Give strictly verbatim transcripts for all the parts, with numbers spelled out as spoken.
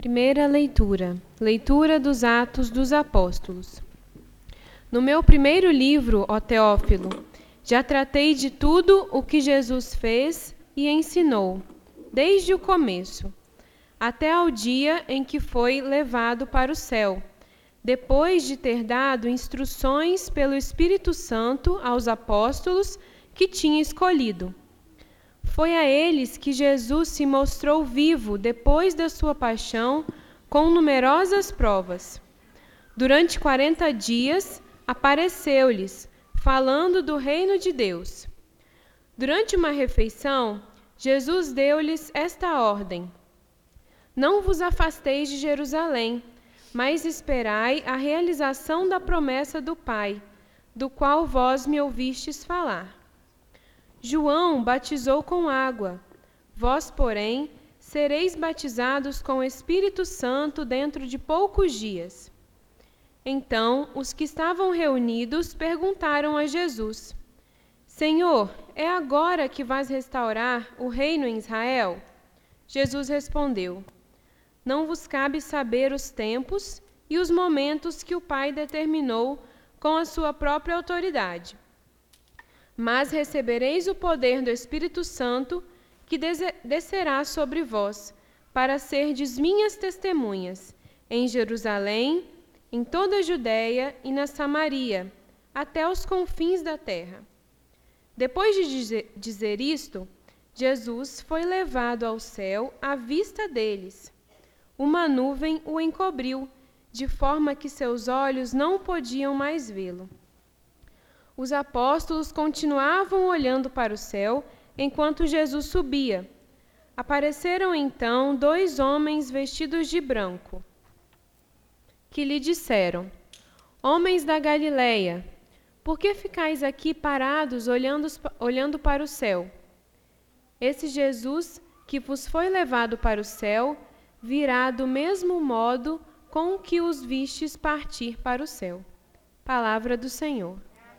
Primeira leitura. Leitura dos Atos dos Apóstolos. No meu primeiro livro, ó Teófilo, já tratei de tudo o que Jesus fez e ensinou, desde o começo, até ao dia em que foi levado para o céu, depois de ter dado instruções pelo Espírito Santo aos apóstolos que tinha escolhido. Foi a eles que Jesus se mostrou vivo depois da sua paixão, com numerosas provas. Durante quarenta dias, apareceu-lhes, falando do reino de Deus. Durante uma refeição, Jesus deu-lhes esta ordem: Não vos afasteis de Jerusalém, mas esperai a realização da promessa do Pai, do qual vós me ouvistes falar. João batizou com água, vós, porém, sereis batizados com o Espírito Santo dentro de poucos dias. Então, os que estavam reunidos perguntaram a Jesus: Senhor, é agora que vais restaurar o reino em Israel? Jesus respondeu: Não vos cabe saber os tempos e os momentos que o Pai determinou com a sua própria autoridade. Mas recebereis o poder do Espírito Santo, que descerá sobre vós, para serdes minhas testemunhas, em Jerusalém, em toda a Judéia e na Samaria, até os confins da terra. Depois de dizer, dizer isto, Jesus foi levado ao céu à vista deles. Uma nuvem o encobriu, de forma que seus olhos não podiam mais vê-lo. Os apóstolos continuavam olhando para o céu enquanto Jesus subia. Apareceram então dois homens vestidos de branco, que lhe disseram: Homens da Galileia, por que ficais aqui parados olhando, olhando para o céu? Esse Jesus que vos foi levado para o céu virá do mesmo modo com que os vistes partir para o céu. Palavra do Senhor.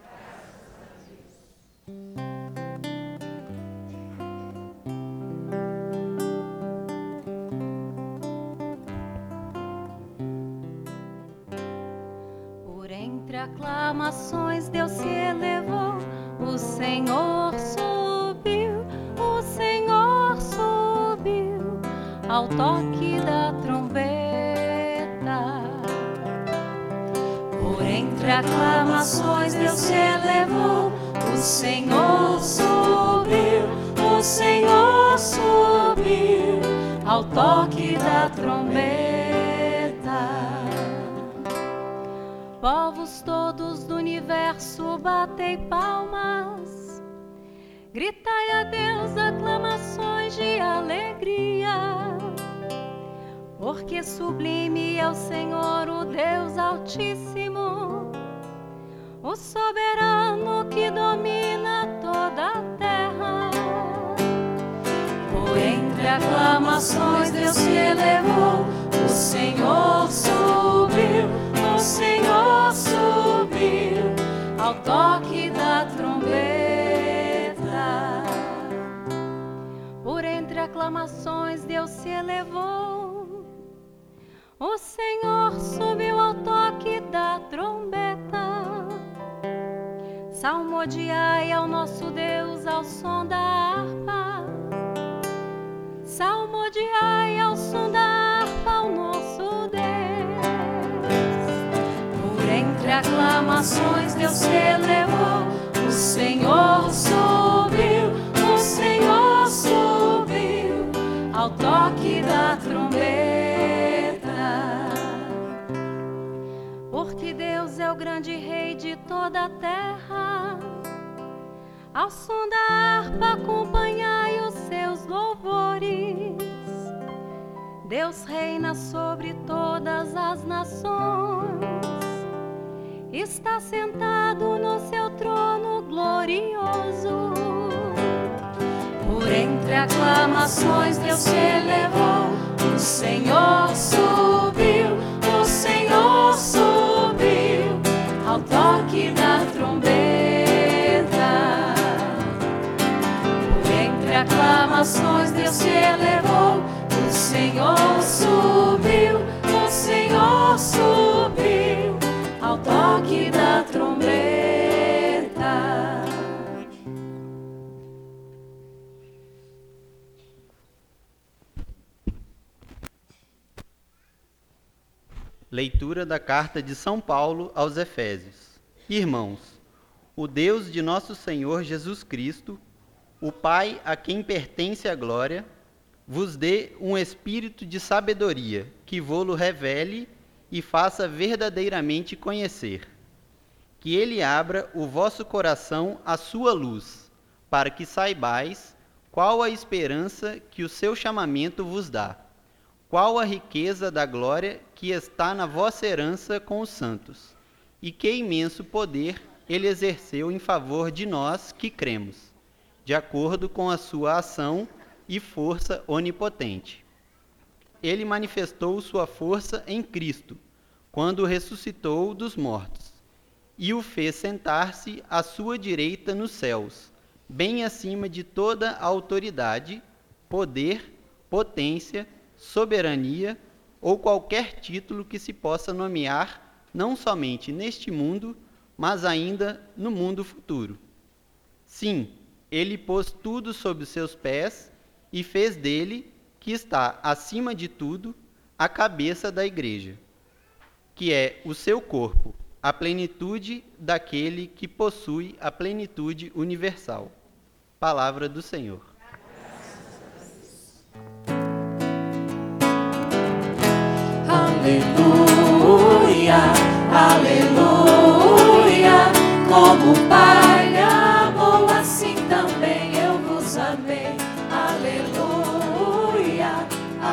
Por entre aclamações Deus se elevou, o Senhor subiu, o Senhor subiu, ao toque da trombeta. Por entre aclamações Deus se elevou, o Senhor subiu, o Senhor subiu, ao toque da trombeta. Povos todos do universo, batei palmas, gritai a Deus aclamações de alegria, porque sublime é o Senhor, o Deus Altíssimo, o soberano que domina toda a terra. Por entre aclamações Deus se elevou, o Senhor subiu, o Senhor subiu, ao toque da trombeta. Por entre aclamações Deus se elevou, o Senhor subiu ao toque da trombeta. Salmodiai ao nosso Deus ao som da harpa, salmodiai ao som da harpa ao nosso Deus. Por entre aclamações Deus se elevou, o Senhor subiu, o Senhor subiu, ao toque da trombeta. Porque Deus é o grande Rei de toda a terra, ao som da harpa acompanhai os seus louvores. Deus reina sobre todas as nações, está sentado no seu trono glorioso. Por entre aclamações Deus se elevou, o Senhor subiu, o Senhor subiu, ao toque da trombeta. Por entre aclamações Deus se elevou, o Senhor subiu, Senhor subiu ao toque da trombeta. Leitura da carta de São Paulo aos Efésios. Irmãos, o Deus de nosso Senhor Jesus Cristo, o Pai a quem pertence a glória, vos dê um espírito de sabedoria, que vô-lo revele e faça verdadeiramente conhecer. Que ele abra o vosso coração à sua luz, para que saibais qual a esperança que o seu chamamento vos dá, qual a riqueza da glória que está na vossa herança com os santos, e que imenso poder ele exerceu em favor de nós que cremos, de acordo com a sua ação e força onipotente. Ele manifestou sua força em Cristo, quando o ressuscitou dos mortos, e o fez sentar-se à sua direita nos céus, bem acima de toda a autoridade, poder, potência, soberania ou qualquer título que se possa nomear, não somente neste mundo, mas ainda no mundo futuro. Sim, ele pôs tudo sob os seus pés e fez dele, que está acima de tudo, a cabeça da igreja, que é o seu corpo, a plenitude daquele que possui a plenitude universal. Palavra do Senhor. Aleluia, aleluia, como o Pai me amou, assim também eu vos amei. Aleluia,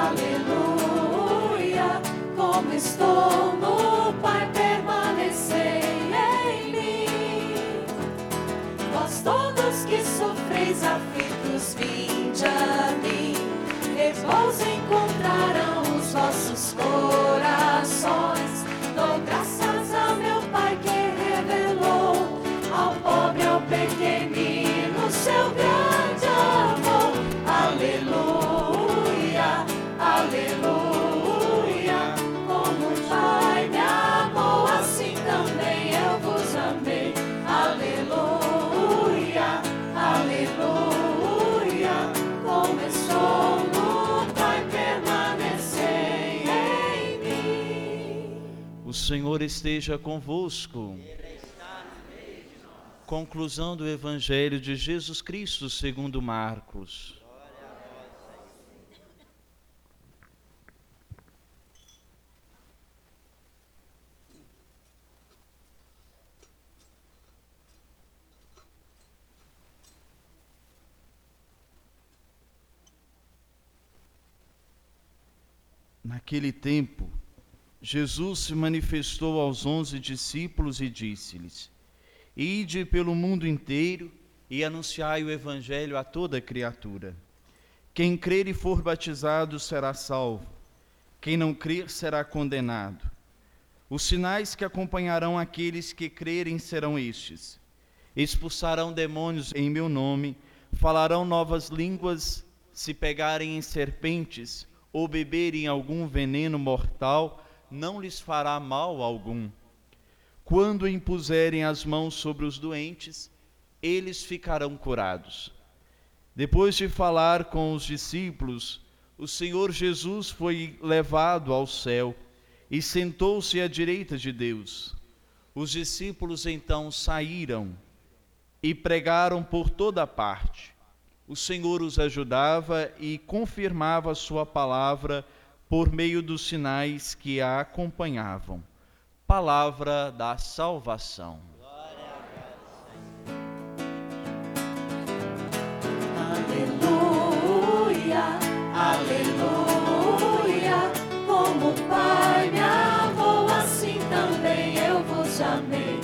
aleluia, como estou no Pai, permanecei em mim. Vós todos que sofreis aflitos, vinde a mim, repouso encontrarão os vossos corações. Dou graças a meu Pai que revelou ao pobre, ao pequenino, seu grande amor. Aleluia, aleluia, como o Pai me amou, assim também eu vos amei. Aleluia, aleluia, como estou no Pai, permanecei em mim. O Senhor esteja convosco. Conclusão do Evangelho de Jesus Cristo segundo Marcos. Naquele tempo, Jesus se manifestou aos onze discípulos e disse-lhes: Ide pelo mundo inteiro e anunciai o Evangelho a toda criatura. Quem crer e for batizado será salvo. Quem não crer será condenado. Os sinais que acompanharão aqueles que crerem serão estes: expulsarão demônios em meu nome, falarão novas línguas, se pegarem em serpentes ou beberem algum veneno mortal, não lhes fará mal algum. Quando impuserem as mãos sobre os doentes, eles ficarão curados. Depois de falar com os discípulos, o Senhor Jesus foi levado ao céu e sentou-se à direita de Deus. Os discípulos então saíram e pregaram por toda parte. O Senhor os ajudava e confirmava a sua palavra por meio dos sinais que a acompanhavam. Palavra da salvação. Aleluia, aleluia, como o Pai me amou, assim também eu vos amei.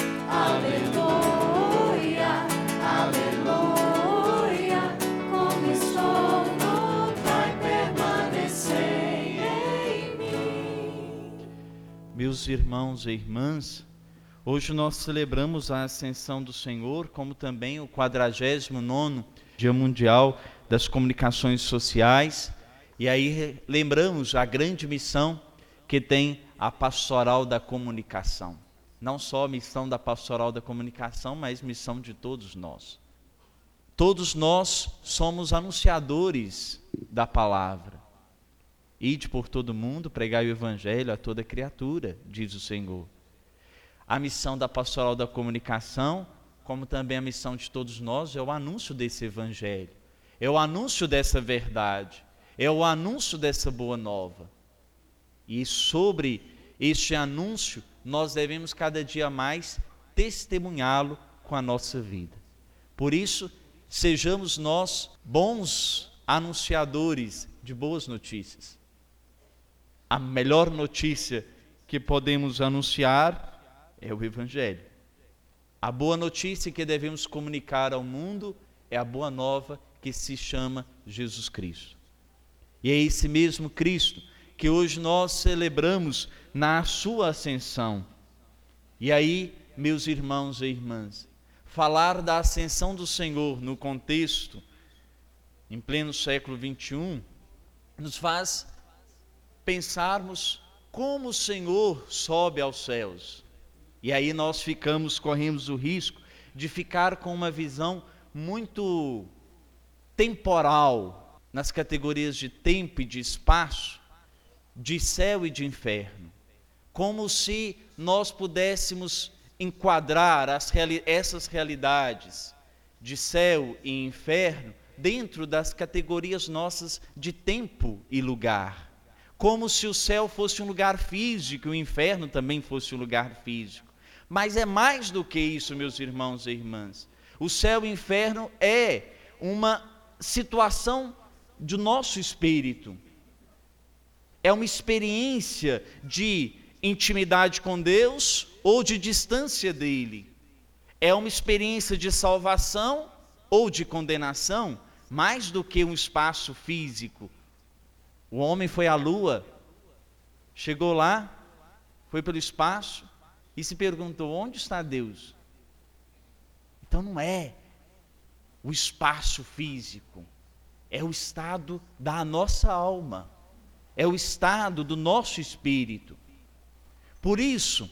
Aleluia, aleluia, como estou no Pai, permanecei em mim. Meus irmãos e irmãs, hoje nós celebramos a Ascensão do Senhor, como também o quadragésimo nono Dia Mundial das Comunicações Sociais, e aí lembramos a grande missão que tem a pastoral da comunicação. Não só a missão da pastoral da comunicação, mas missão de todos nós. Todos nós somos anunciadores da palavra. Ide por todo mundo, pregai o evangelho a toda criatura, diz o Senhor. A missão da pastoral da comunicação, como também a missão de todos nós, é o anúncio desse evangelho, é o anúncio dessa verdade, é o anúncio dessa boa nova. E sobre este anúncio, nós devemos cada dia mais testemunhá-lo com a nossa vida. Por isso, sejamos nós bons anunciadores de boas notícias. A melhor notícia que podemos anunciar é o Evangelho. A boa notícia que devemos comunicar ao mundo é a boa nova que se chama Jesus Cristo. E é esse mesmo Cristo que hoje nós celebramos na sua ascensão. E aí, meus irmãos e irmãs, falar da ascensão do Senhor no contexto, em pleno século vinte e um, nos faz pensarmos como o Senhor sobe aos céus. E aí nós ficamos, corremos o risco de ficar com uma visão muito temporal, nas categorias de tempo e de espaço, de céu e de inferno. Como se nós pudéssemos enquadrar as reali- essas realidades de céu e inferno dentro das categorias nossas de tempo e lugar. Como se o céu fosse um lugar físico e o inferno também fosse um lugar físico. Mas é mais do que isso, meus irmãos e irmãs. O céu e o inferno é uma situação do nosso espírito. É uma experiência de intimidade com Deus ou de distância dele. É uma experiência de salvação ou de condenação, mais do que um espaço físico. O homem foi à lua, chegou lá, foi pelo espaço e se perguntou: onde está Deus? Então não é o espaço físico, é o estado da nossa alma, é o estado do nosso espírito. Por isso,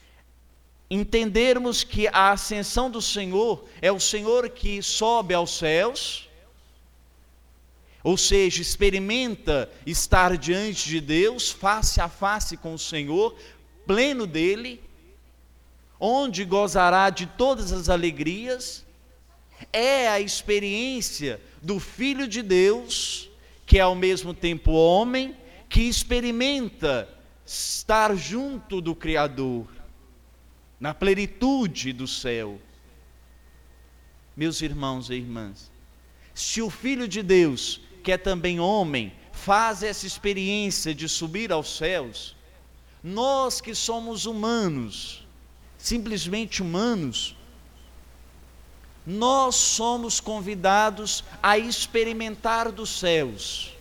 entendermos que a ascensão do Senhor é o Senhor que sobe aos céus, ou seja, experimenta estar diante de Deus, face a face com o Senhor, pleno dele, onde gozará de todas as alegrias. É a experiência do Filho de Deus, que é ao mesmo tempo homem, que experimenta estar junto do Criador, na plenitude do céu. Meus irmãos e irmãs, se o Filho de Deus, que é também homem, faz essa experiência de subir aos céus, nós que somos humanos, simplesmente humanos, nós somos convidados a experimentar dos céus.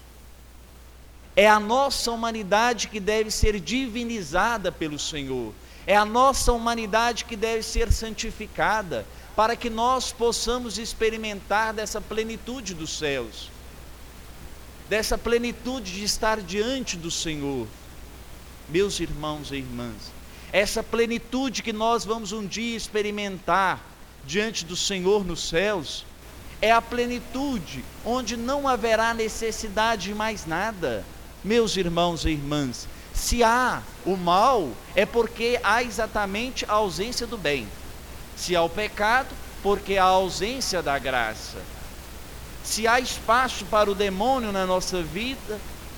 É a nossa humanidade que deve ser divinizada pelo Senhor. É a nossa humanidade que deve ser santificada, para que nós possamos experimentar dessa plenitude dos céus, dessa plenitude de estar diante do Senhor. Meus irmãos e irmãs, essa plenitude que nós vamos um dia experimentar diante do Senhor nos céus, é a plenitude onde não haverá necessidade de mais nada. Meus irmãos e irmãs, se há o mal, é porque há exatamente a ausência do bem. Se há o pecado, porque há a ausência da graça. Se há espaço para o demônio na nossa vida,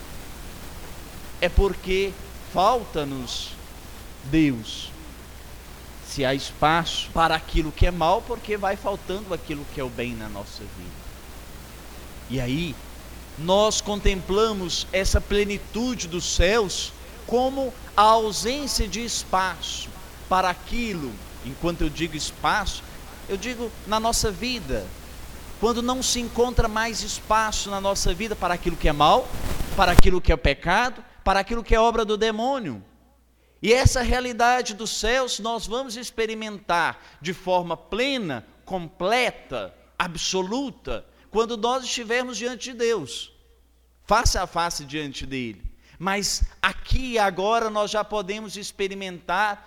é porque falta-nos Deus. Se há espaço para aquilo que é mal, porque vai faltando aquilo que é o bem na nossa vida. E aí, nós contemplamos essa plenitude dos céus como a ausência de espaço para aquilo. Enquanto eu digo espaço, eu digo na nossa vida, quando não se encontra mais espaço na nossa vida para aquilo que é mal, para aquilo que é pecado, para aquilo que é obra do demônio. E essa realidade dos céus nós vamos experimentar de forma plena, completa, absoluta, quando nós estivermos diante de Deus, face a face diante dele. mas aqui e agora nós já podemos experimentar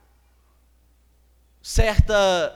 certa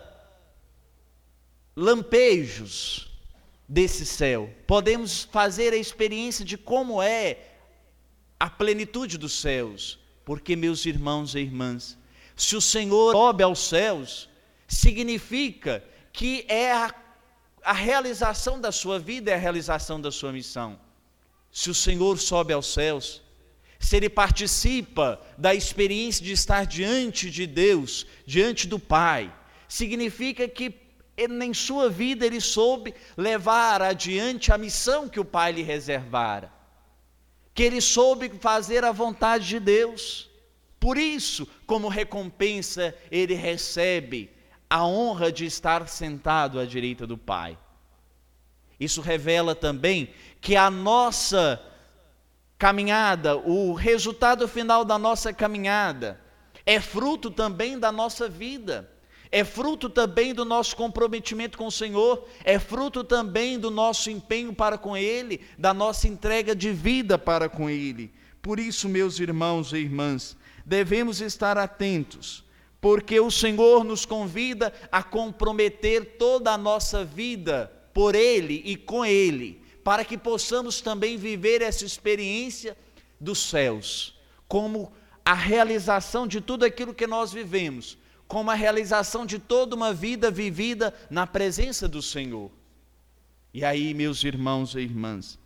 lampejos desse céu. Podemos fazer a experiência de como é a plenitude dos céus, porque, meus irmãos e irmãs, se o Senhor sobe aos céus, significa que é a, a realização da sua vida, é a realização da sua missão. Se o Senhor sobe aos céus, se Ele participa da experiência de estar diante de Deus, diante do Pai, significa que em sua vida Ele soube levar adiante a missão que o Pai lhe reservara, que Ele soube fazer a vontade de Deus. Por isso, como recompensa, Ele recebe a honra de estar sentado à direita do Pai. Isso revela também que a nossa caminhada, o resultado final da nossa caminhada, é fruto também da nossa vida, é fruto também do nosso comprometimento com o Senhor, é fruto também do nosso empenho para com Ele, da nossa entrega de vida para com Ele. Por isso, meus irmãos e irmãs, devemos estar atentos, porque o Senhor nos convida a comprometer toda a nossa vida por Ele e com Ele, para que possamos também viver essa experiência dos céus, como a realização de tudo aquilo que nós vivemos, como a realização de toda uma vida vivida na presença do Senhor. E aí, meus irmãos e irmãs,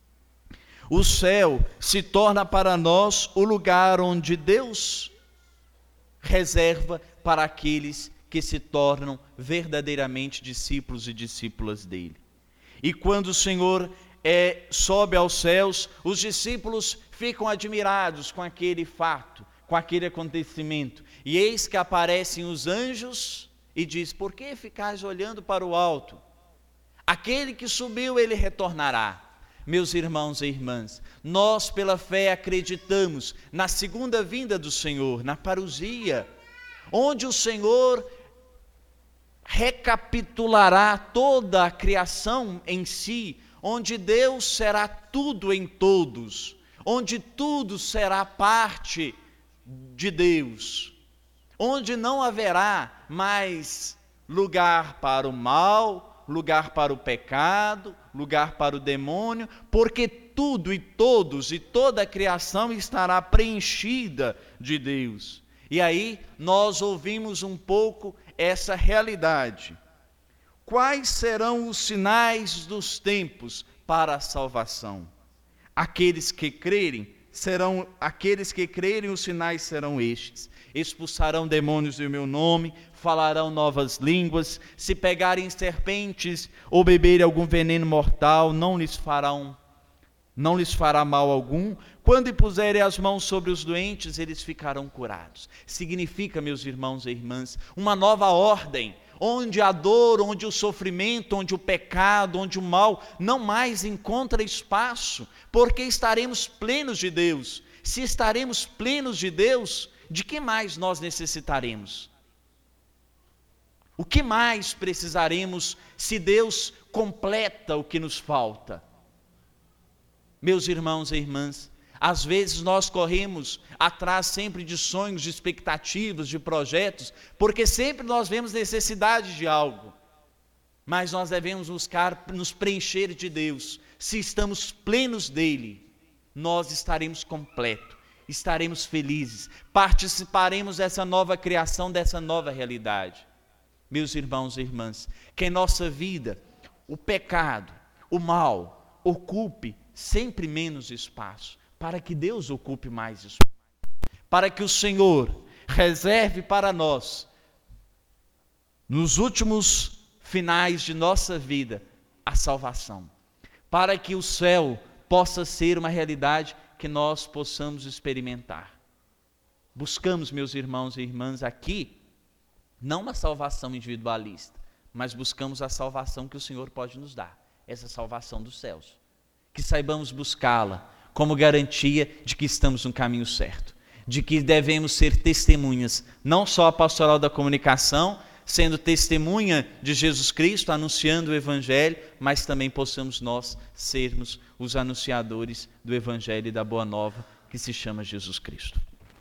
o céu se torna para nós o lugar onde Deus reserva para aqueles que se tornam verdadeiramente discípulos e discípulas dele. E quando o Senhor é, sobe aos céus, os discípulos ficam admirados com aquele fato, com aquele acontecimento. E eis que aparecem os anjos e diz: por que ficais olhando para o alto? Aquele que subiu, ele retornará. Meus irmãos e irmãs, nós pela fé acreditamos na segunda vinda do Senhor, na parousia, onde o Senhor recapitulará toda a criação em si, onde Deus será tudo em todos, onde tudo será parte de Deus, onde não haverá mais lugar para o mal, lugar para o pecado, lugar para o demônio, porque tudo e todos e toda a criação estará preenchida de Deus. E aí nós ouvimos um pouco essa realidade. Quais serão os sinais dos tempos para a salvação? Aqueles que crerem serão, aqueles que crerem, os sinais serão estes: expulsarão demônios em meu nome, falarão novas línguas, se pegarem serpentes ou beberem algum veneno mortal, não lhes farão, não lhes fará mal algum. Quando impuserem as mãos sobre os doentes, eles ficarão curados. Significa, meus irmãos e irmãs, uma nova ordem, onde a dor, onde o sofrimento, onde o pecado, onde o mal não mais encontra espaço, porque estaremos plenos de Deus. Se estaremos plenos de Deus, de que mais nós necessitaremos? O que mais precisaremos se Deus completa o que nos falta? Meus irmãos e irmãs, às vezes nós corremos atrás sempre de sonhos, de expectativas, de projetos, porque sempre nós vemos necessidade de algo. Mas nós devemos buscar nos preencher de Deus. Se estamos plenos dele, nós estaremos completos, estaremos felizes, participaremos dessa nova criação, dessa nova realidade. Meus irmãos e irmãs, que em nossa vida o pecado, o mal, ocupe sempre menos espaço, para que Deus ocupe mais espaço, para que o Senhor reserve para nós, nos últimos finais de nossa vida, a salvação, para que o céu possa ser uma realidade que nós possamos experimentar. Buscamos, meus irmãos e irmãs, aqui, não uma salvação individualista, mas buscamos a salvação que o Senhor pode nos dar, essa salvação dos céus. Que saibamos buscá-la como garantia de que estamos no caminho certo, de que devemos ser testemunhas, não só a pastoral da comunicação, sendo testemunha de Jesus Cristo, anunciando o Evangelho, mas também possamos nós sermos os anunciadores do Evangelho e da Boa Nova que se chama Jesus Cristo.